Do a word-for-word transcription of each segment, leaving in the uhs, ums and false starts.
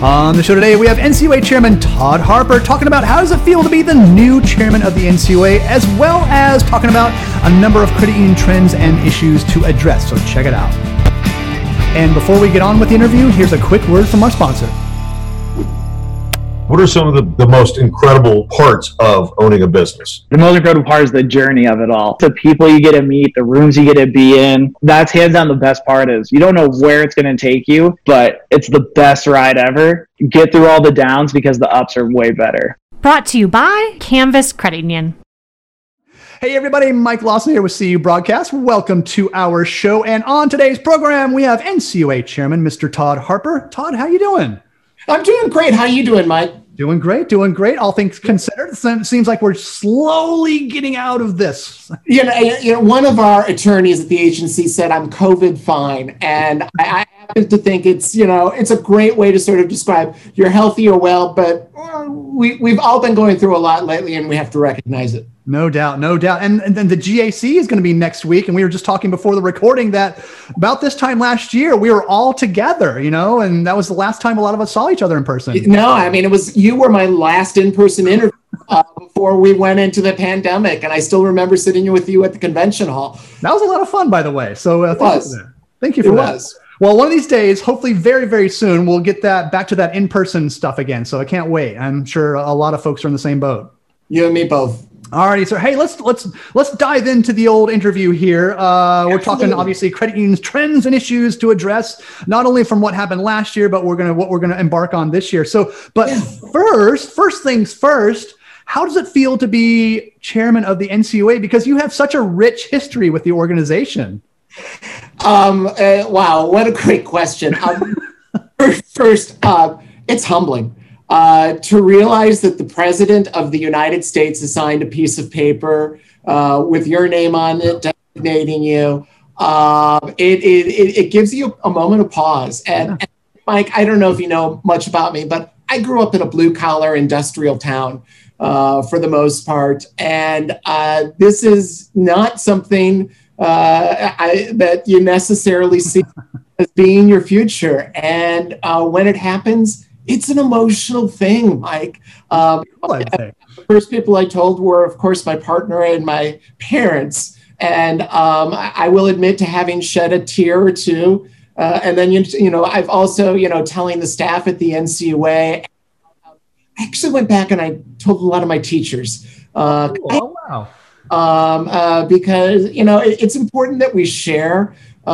On the show today, we have N C U A Chairman Todd Harper talking about how does it feel to be the new chairman of the N C U A, as well as talking about a number of credit union trends and issues to address. So check it out. And before we get on with the interview, here's a quick word from our sponsor. What are some of the, the most incredible parts of owning a business? The most incredible part is the journey of it all. The people you get to meet, the rooms you get to be in. That's hands down the best part is you don't know where it's going to take you, but it's the best ride ever. Get through all the downs because the ups are way better. Brought to you by Canvas Credit Union. Hey everybody, Mike Lawson here with C U Broadcast. Welcome to our show. And on today's program, we have N C U A Chairman, Mister Todd Harper. Todd, how you doing? I'm doing great. How you doing, Mike? Doing great, doing great. All things considered, it seems like we're slowly getting out of this. You know, you know, one of our attorneys at the agency said I'm COVID fine, and I, I happen to think it's, you know, it's a great way to sort of describe you're healthy or well, but well, we we've all been going through a lot lately, and we have to recognize it. No doubt, no doubt. And, and then the G A C is going to be next week. And we were just talking before the recording that about this time last year, we were all together, you know, and that was the last time a lot of us saw each other in person. No, I mean, it was, you were my last in-person interview uh, before we went into the pandemic. And I still remember sitting with you at the convention hall. That was a lot of fun, by the way. So uh, thank, you for that. thank you for it that. Was. Well, one of these days, hopefully very, very soon, we'll get that back to that in-person stuff again. So I can't wait. I'm sure a lot of folks are in the same boat. You and me both. Alrighty, so hey, let's let's let's dive into the old interview here. Uh, we're talking obviously credit unions, trends and issues to address, not only from what happened last year, but we're gonna what we're gonna embark on this year. So, but yeah. first, first things first, how does it feel to be chairman of the N C U A? Because you have such a rich history with the organization. Um, uh, wow, what a great question. Um, first, uh, it's humbling. Uh, to realize that the president of the United States has signed a piece of paper uh, with your name on it, designating you, uh, it, it, it gives you a moment of pause. And, yeah. and Mike, I don't know if you know much about me, but I grew up in a blue collar industrial town uh, for the most part. And uh, this is not something uh, I, that you necessarily see as being your future. And uh, when it happens, it's an emotional thing, Mike. Um, the first people I told were, of course, my partner and my parents. And um, I will admit to having shed a tear or two. Uh, and then, you, you know, I've also, you know, telling the staff at the N C U A. I actually went back and I told a lot of my teachers. Uh, oh, wow. Um, uh, because, you know, it, it's important that we share uh,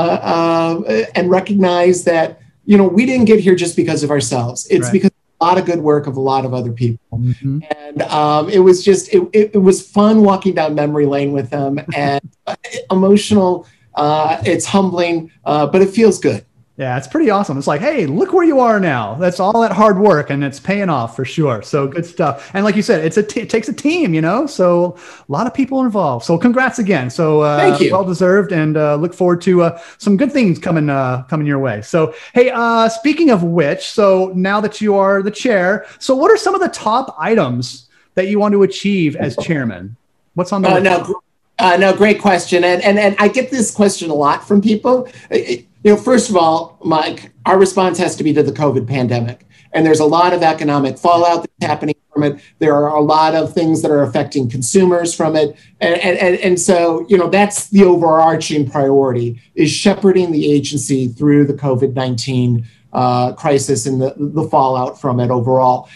uh, and recognize that, you know, we didn't get here just because of ourselves. It's right. because of a lot of good work of a lot of other people. Mm-hmm. And um, it was just, it, it, it was fun walking down memory lane with them and emotional. Uh, it's humbling, uh, but it feels good. Yeah, it's pretty awesome. It's like, hey, look where you are now. That's all that hard work, and it's paying off for sure. So good stuff. And like you said, it's a t- it takes a team, you know. So a lot of people involved. So congrats again. So uh, thank you. Well deserved, and uh, look forward to uh, some good things coming uh, coming your way. So hey, uh, speaking of which, so now that you are the chair, so what are some of the top items that you want to achieve as chairman? What's on the uh, list? No, uh, no, great question, and and and I get this question a lot from people. It, You know, first of all, Mike, our response has to be to the COVID pandemic. And there's a lot of economic fallout that's happening from it. There are a lot of things that are affecting consumers from it. And, and, and so, you know, that's the overarching priority, is shepherding the agency through the COVID nineteen uh, crisis and the, the fallout from it overall.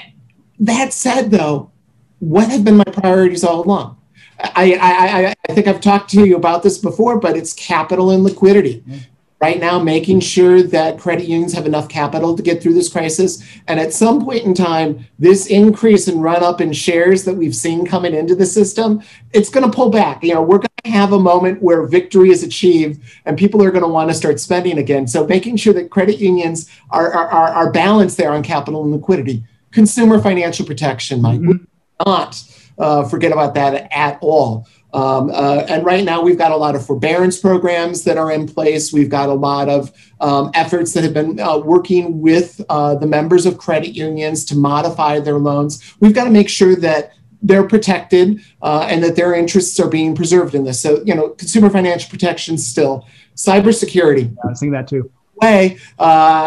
That said, though, what have been my priorities all along? I, I, I think I've talked to you about this before, but it's capital and liquidity. Mm-hmm. Right now, making sure that credit unions have enough capital to get through this crisis. And at some point in time, this increase and run up in shares that we've seen coming into the system, it's going to pull back. You know, we're going to have a moment where victory is achieved and people are going to want to start spending again. So making sure that credit unions are, are, are balanced there on capital and liquidity. Consumer financial protection, Mike. Mm-hmm. We not uh, forget about that at all. Um, uh, and right now, we've got a lot of forbearance programs that are in place. We've got a lot of um, efforts that have been uh, working with uh, the members of credit unions to modify their loans. We've got to make sure that they're protected uh, and that their interests are being preserved in this. So, you know, consumer financial protection still. Cybersecurity. I was thinking that too. way, uh,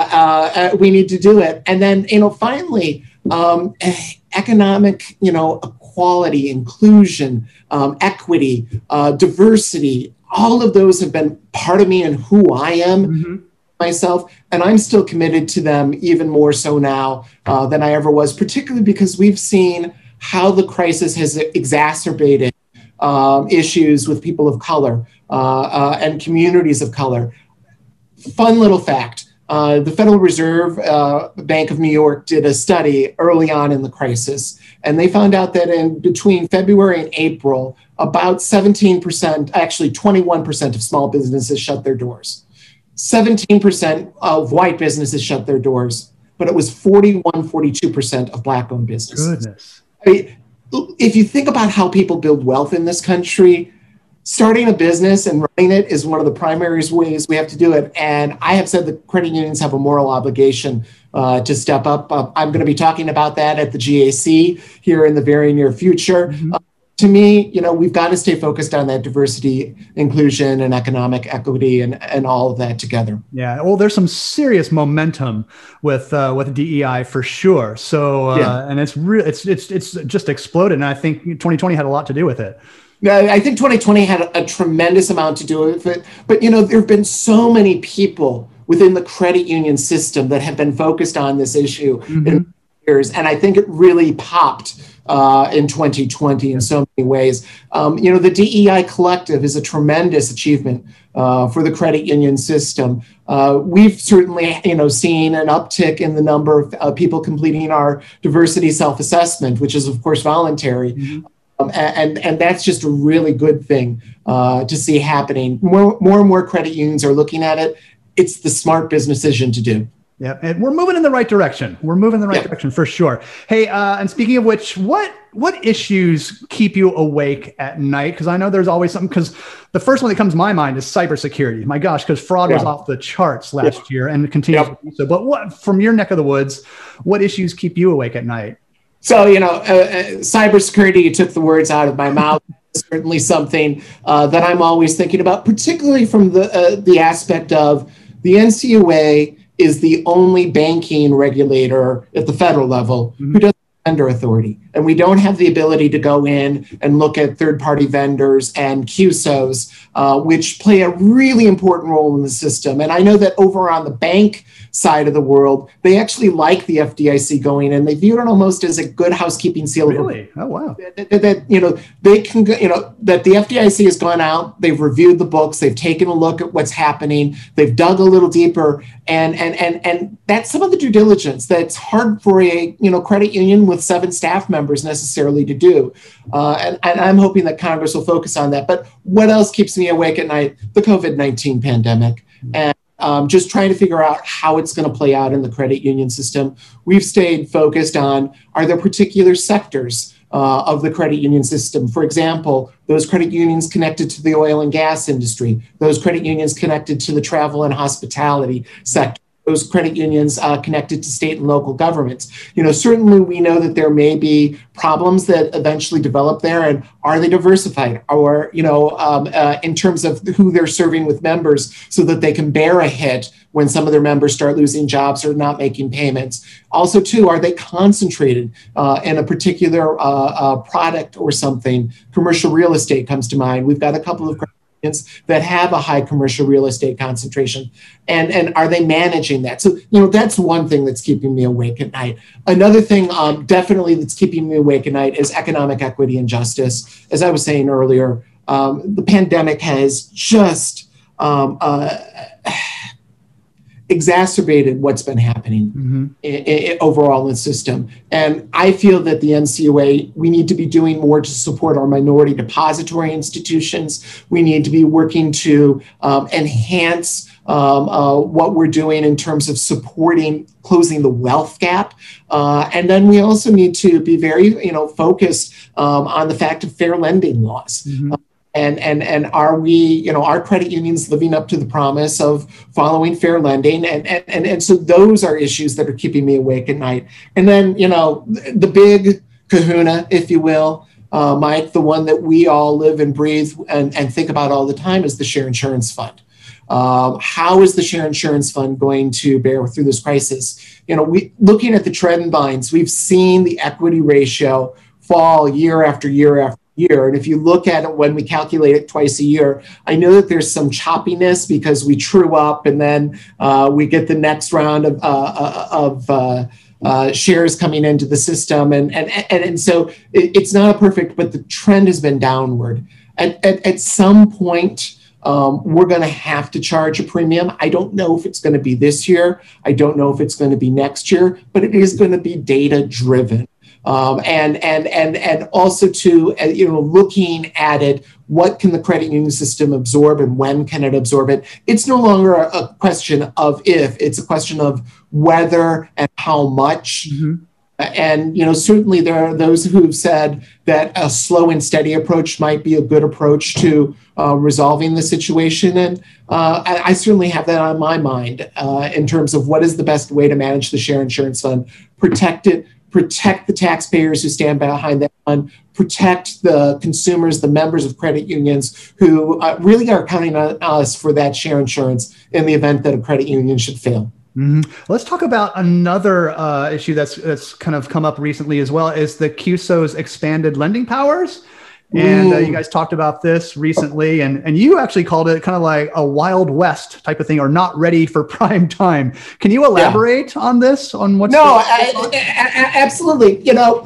uh, we need to do it. And then, you know, finally, um, economic, you know, equality, inclusion, um, equity, uh, diversity, all of those have been part of me and who I am. Mm-hmm. myself, and I'm still committed to them even more so now uh, than I ever was, particularly because we've seen how the crisis has exacerbated um, issues with people of color uh, uh, and communities of color. Fun little fact, uh, the Federal Reserve uh, Bank of New York did a study early on in the crisis, and they found out that in between February and April, about seventeen percent, actually twenty-one percent of small businesses shut their doors. seventeen percent of white businesses shut their doors, but it was forty-one, forty-two percent of Black-owned businesses. Goodness. I mean, if you think about how people build wealth in this country, starting a business and running it is one of the primary ways we have to do it. And I have said that credit unions have a moral obligation uh, to step up. Uh, I'm going to be talking about that at the G A C here in the very near future. Mm-hmm. Uh, To me, you know, we've got to stay focused on that diversity, inclusion, and economic equity, and, and all of that together. Yeah, well, there's some serious momentum with uh, with D E I for sure. So, uh, yeah. and it's real, it's it's it's just exploded, and I think twenty twenty had a lot to do with it. I think twenty twenty had a, a tremendous amount to do with it, but you know, there have been so many people within the credit union system that have been focused on this issue mm-hmm. in years, and I think it really popped Uh, in twenty twenty in so many ways. Um, you know, the D E I Collective is a tremendous achievement uh, for the credit union system. Uh, we've certainly, you know, seen an uptick in the number of uh, people completing our diversity self-assessment, which is, of course, voluntary. Mm-hmm. Um, and, and that's just a really good thing uh, to see happening. More, more and more credit unions are looking at it. It's the smart business decision to do. Yeah, and we're moving in the right direction. We're moving in the right yeah. direction for sure. Hey, uh, and speaking of which, what what issues keep you awake at night? Because I know there's always something. Because the first one that comes to my mind is cybersecurity. My gosh, because fraud yeah. was off the charts last yeah. year and continues yep. to be so. But what, from your neck of the woods, what issues keep you awake at night? So you know, uh, uh, cybersecurity. You took the words out of my mouth. Certainly something uh, that I'm always thinking about, particularly from the uh, the aspect of the N C U A is the only banking regulator at the federal level mm-hmm. who doesn't have vendor authority. And we don't have the ability to go in and look at third-party vendors and Q S Os, uh, which play a really important role in the system. And I know that over on the bank side of the world, they actually like the F D I C going in. They view it almost as a good housekeeping seal. Really? Oh, wow. That, that, that, you know, they can, you know, that the F D I C has gone out, they've reviewed the books, they've taken a look at what's happening, they've dug a little deeper, and and and and that's some of the due diligence that's hard for a, you know, credit union with seven staff members necessarily to do. Uh, and, and I'm hoping that Congress will focus on that. But what else keeps me awake at night? The COVID nineteen pandemic. And Um, just trying to figure out how it's going to play out in the credit union system. We've stayed focused on, are there particular sectors uh, of the credit union system? For example, those credit unions connected to the oil and gas industry, those credit unions connected to the travel and hospitality sector, those credit unions uh, connected to state and local governments. You know, certainly we know that there may be problems that eventually develop there, and are they diversified? Or, you know, um, uh, in terms of who they're serving with members so that they can bear a hit when some of their members start losing jobs or not making payments. Also, too, are they concentrated uh, in a particular uh, uh, product or something? Commercial real estate comes to mind. We've got a couple of that have a high commercial real estate concentration, and and are they managing that? So, you know, that's one thing that's keeping me awake at night. Another thing um, definitely that's keeping me awake at night is economic equity and justice. As I was saying earlier, um, the pandemic has just um, uh, exacerbated what's been happening mm-hmm. in, in, overall in the system. And I feel that the N C U A, we need to be doing more to support our minority depository institutions. We need to be working to um, enhance um, uh, what we're doing in terms of supporting closing the wealth gap. Uh, and then we also need to be very, you know, focused um, on the fact of fair lending laws. Mm-hmm. Uh, And, and and are we, you know, are credit unions living up to the promise of following fair lending? And, and, and, and so those are issues that are keeping me awake at night. And then, you know, the big kahuna, if you will, uh, Mike, the one that we all live and breathe and, and think about all the time is the Share Insurance Fund. Um, how is the share insurance fund going to bear through this crisis? You know, we looking at the trend lines, we've seen the equity ratio fall year after year after year. And if you look at it when we calculate it twice a year, I know that there's some choppiness because we true up and then uh, we get the next round of, uh, of uh, uh, shares coming into the system. And, and, and, and so it, it's not perfect, but the trend has been downward. At, at, at some point, um, we're going to have to charge a premium. I don't know if it's going to be this year. I don't know if it's going to be next year, but it is going to be data driven. Um, and and and and also to uh, you know, looking at it, what can the credit union system absorb and when can it absorb it? It's no longer a, a question of if; it's a question of whether and how much. Mm-hmm. And you know, certainly there are those who've said that a slow and steady approach might be a good approach to uh, resolving the situation. And uh, I, I certainly have that on my mind uh, in terms of what is the best way to manage the share insurance fund, protect it. Protect the taxpayers who stand behind that fund, protect the consumers, the members of credit unions who uh, really are counting on us for that share insurance in the event that a credit union should fail. Mm-hmm. Let's talk about another uh, issue that's that's kind of come up recently as well, is the C U S O's expanded lending powers. And uh, you guys talked about this recently, and, and you actually called it kind of like a Wild West type of thing, or not ready for prime time. Can you elaborate yeah. on this? On what's no, I, I, absolutely. You know,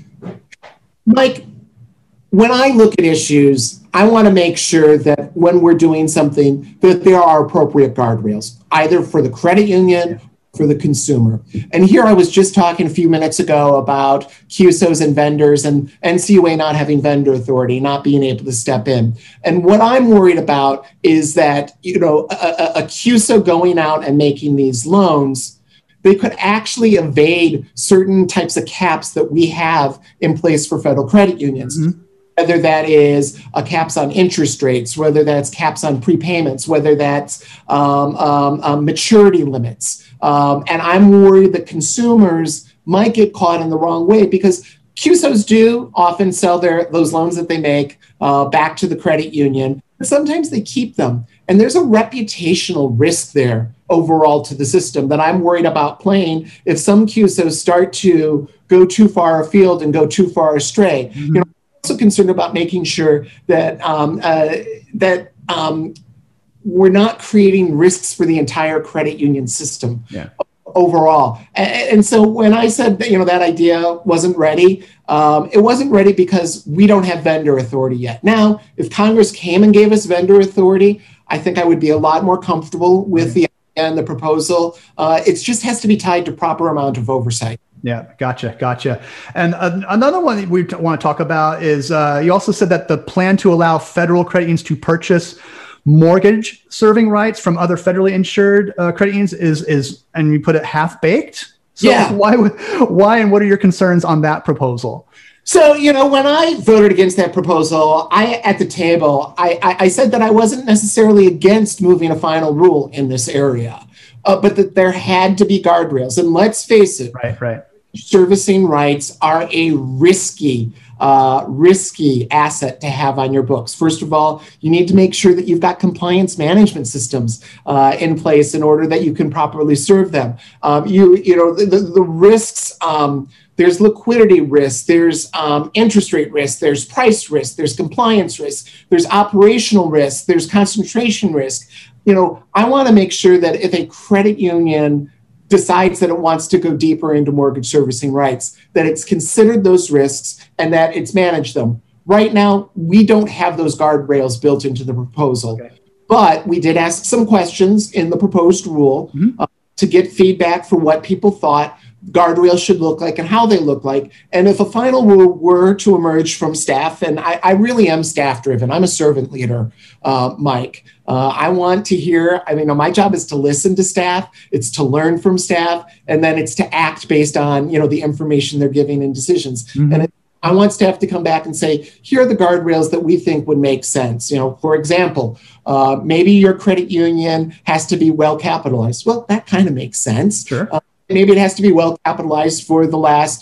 Mike, when I look at issues, I want to make sure that when we're doing something, that there are appropriate guardrails, either for the credit union, for the consumer. And here I was just talking a few minutes ago about C U S Os and vendors and N C U A not having vendor authority, not being able to step in. And what I'm worried about is that, you know, a, a C U S O going out and making these loans, they could actually evade certain types of caps that we have in place for federal credit unions. Mm-hmm. Whether that is a caps on interest rates, whether that's caps on prepayments, whether that's um, um, um, maturity limits. Um, and I'm worried that consumers might get caught in the wrong way because C U S Os do often sell their those loans that they make uh, back to the credit union, but sometimes they keep them. And there's a reputational risk there overall to the system that I'm worried about playing if some C U S Os start to go too far afield and go too far astray. Mm-hmm. You know, I'm also concerned about making sure that um, uh, that um, we're not creating risks for the entire credit union system yeah. overall. And, and so when I said that, you know, that idea wasn't ready, um, it wasn't ready because we don't have vendor authority yet. Now, if Congress came and gave us vendor authority, I think I would be a lot more comfortable with the idea and the proposal. Uh, it just has to be tied to proper amount of oversight. Yeah, gotcha, gotcha. And uh, another one that we t- want to talk about is uh, you also said that the plan to allow federal credit unions to purchase mortgage serving rights from other federally insured uh, credit unions is, is, and you put it half baked. So yeah. why, why, and what are your concerns on that proposal? So, you know, when I voted against that proposal, I, at the table, I, I, I said that I wasn't necessarily against moving a final rule in this area, uh, but that there had to be guardrails. And let's face it, right, right. servicing rights are a risky Uh, risky asset to have on your books. First of all, you need to make sure that you've got compliance management systems uh, in place in order that you can properly serve them. Um, you, you know, the, the, the risks, um, there's liquidity risk, there's um, interest rate risk, there's price risk, there's compliance risk, there's operational risk, there's concentration risk. You know, I want to make sure that if a credit union decides that it wants to go deeper into mortgage servicing rights, that it's considered those risks and that it's managed them. Right now, we don't have those guardrails built into the proposal, okay. But we did ask some questions in the proposed rule mm-hmm. uh, to get feedback for what people thought guardrails should look like and how they look like. And if a final rule were to emerge from staff, and I, I really am staff driven, I'm a servant leader, uh, Mike. Uh, I want to hear, I mean, my job is to listen to staff, it's to learn from staff, and then it's to act based on, you know, the information they're giving in decisions. Mm-hmm. And it, I want staff to come back and say, here are the guardrails that we think would make sense. You know, for example, uh, maybe your credit union has to be well capitalized. Well, that kind of makes sense. Sure. Uh, maybe it has to be well capitalized for the last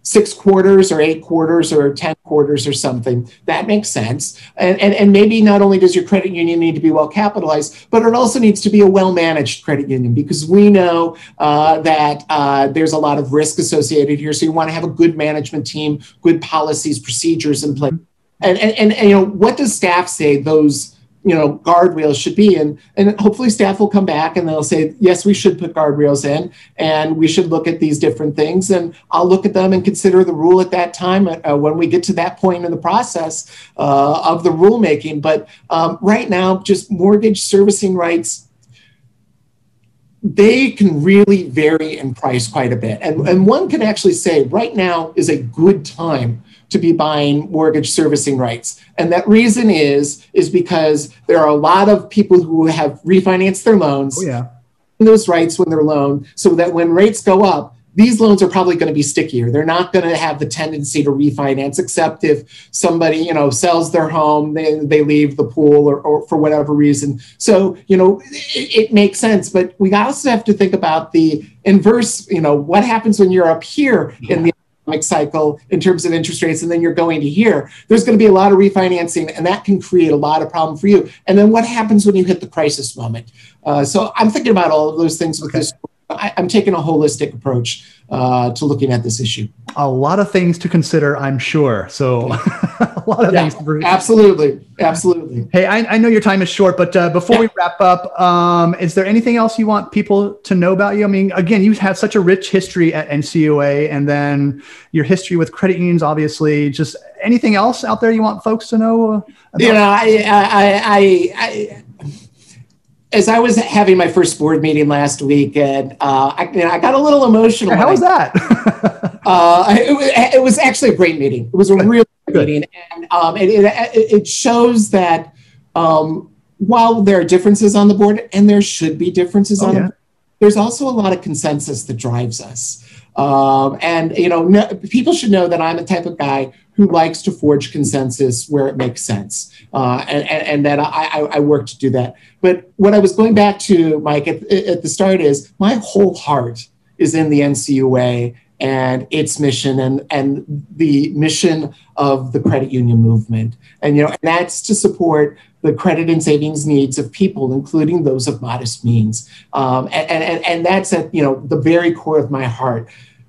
six quarters or eight quarters or ten quarters or something. That makes sense. And, and, and maybe not only does your credit union need to be well capitalized, but it also needs to be a well-managed credit union, because we know uh, that uh, there's a lot of risk associated here. So you want to have a good management team, good policies, procedures in place. And, and, and, and you know, what does staff say those you know, guardrails should be? And, and hopefully staff will come back and they'll say, yes, we should put guardrails in and we should look at these different things. And I'll look at them and consider the rule at that time uh, when we get to that point in the process uh, of the rulemaking. But um, right now, just mortgage servicing rights, they can really vary in price quite a bit. And, and one can actually say right now is a good time to be buying mortgage servicing rights. And that reason is, is because there are a lot of people who have refinanced their loans, oh, yeah. those rights when they're loaned, so that when rates go up, these loans are probably going to be stickier. They're not going to have the tendency to refinance, except if somebody, you know, sells their home, they, they leave the pool or, or for whatever reason. So, you know, it, it makes sense. But we also have to think about the inverse, you know, what happens when you're up here yeah. in the economic cycle in terms of interest rates, and then you're going to here. There's going to be a lot of refinancing, and that can create a lot of problem for you. And then what happens when you hit the crisis moment? Uh, so I'm thinking about all of those things with okay. this. I, I'm taking a holistic approach uh, to looking at this issue. A lot of things to consider, I'm sure. So a lot of yeah, things. To absolutely. Absolutely. Hey, I, I know your time is short, but uh, before yeah. we wrap up, um, is there anything else you want people to know about you? I mean, again, you have such a rich history at N C U A, and then your history with credit unions, obviously. Just anything else out there you want folks to know? Uh, about? You know, I, I, I, I as I was having my first board meeting last week, and uh, I, you know, I got a little emotional. How was that? uh, it, it was actually a great meeting. It was a really good meeting, and um, it, it, it shows that um, while there are differences on the board, and there should be differences oh, on yeah. the board, there's also a lot of consensus that drives us. Um, and, you know, no, people should know that I'm the type of guy who likes to forge consensus where it makes sense. Uh, and, and, and that I, I work to do that. But what I was going back to, Mike, at, at the start is my whole heart is in the N C U A and its mission and, and the mission of the credit union movement. And, you know, and that's to support the credit and savings needs of people, including those of modest means. Um, and, and, and that's at, you know, the very core of my heart.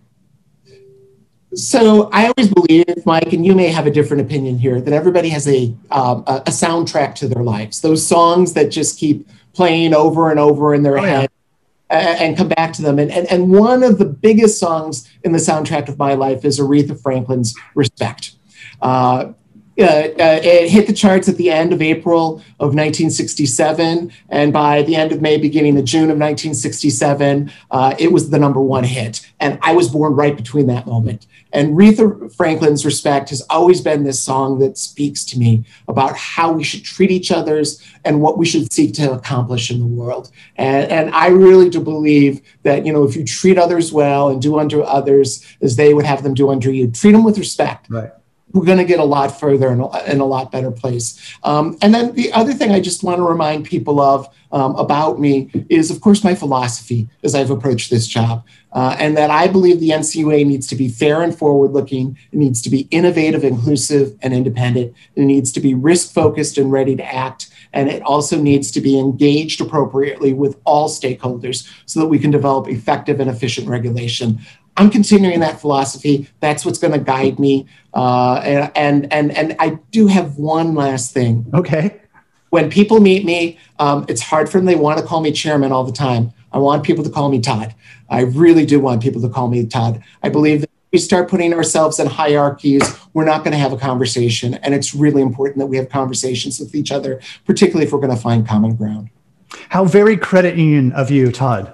So I always believe, Mike, and you may have a different opinion here, that everybody has a, um, a soundtrack to their lives. Those songs that just keep playing over and over in their oh, head yeah. and come back to them. And, and, and one of the biggest songs in the soundtrack of my life is Aretha Franklin's Respect. Uh, Uh, uh, it hit the charts at the end of April of nineteen sixty-seven, and by the end of May, beginning of June of nineteen sixty-seven, uh, it was the number one hit. And I was born right between that moment. And Aretha Franklin's Respect has always been this song that speaks to me about how we should treat each other and what we should seek to accomplish in the world. And, and I really do believe that, you know, if you treat others well and do unto others as they would have them do unto you, treat them with respect. Right. We're going to get a lot further and a, in a lot better place. Um, and then the other thing I just want to remind people of um, about me is, of course, my philosophy as I've approached this job. Uh, and that I believe the N C U A needs to be fair and forward-looking. It needs to be innovative, inclusive, and independent. It needs to be risk-focused and ready to act. And it also needs to be engaged appropriately with all stakeholders so that we can develop effective and efficient regulation. I'm continuing that philosophy. That's what's going to guide me. Uh, and, and, and, and I do have one last thing. Okay. When people meet me, um, it's hard for them. They want to call me chairman all the time. I want people to call me Todd. I really do want people to call me Todd. I believe that if we start putting ourselves in hierarchies, we're not going to have a conversation. And it's really important that we have conversations with each other, particularly if we're going to find common ground. How very credit union of you, Todd.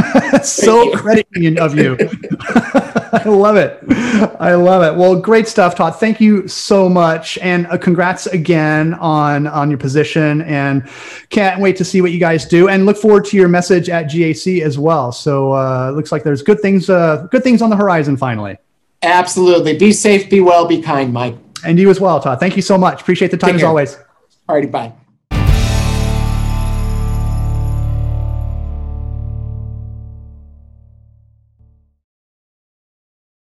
So credit union of you. I love it. I love it. Well, great stuff, Todd. Thank you so much. And uh, congrats again on, on your position, and can't wait to see what you guys do, and look forward to your message at G A C as well. So uh, looks like there's good things, uh, good things on the horizon finally. Absolutely. Be safe, be well, be kind, Mike. And you as well, Todd. Thank you so much. Appreciate the time as always. All righty. Bye.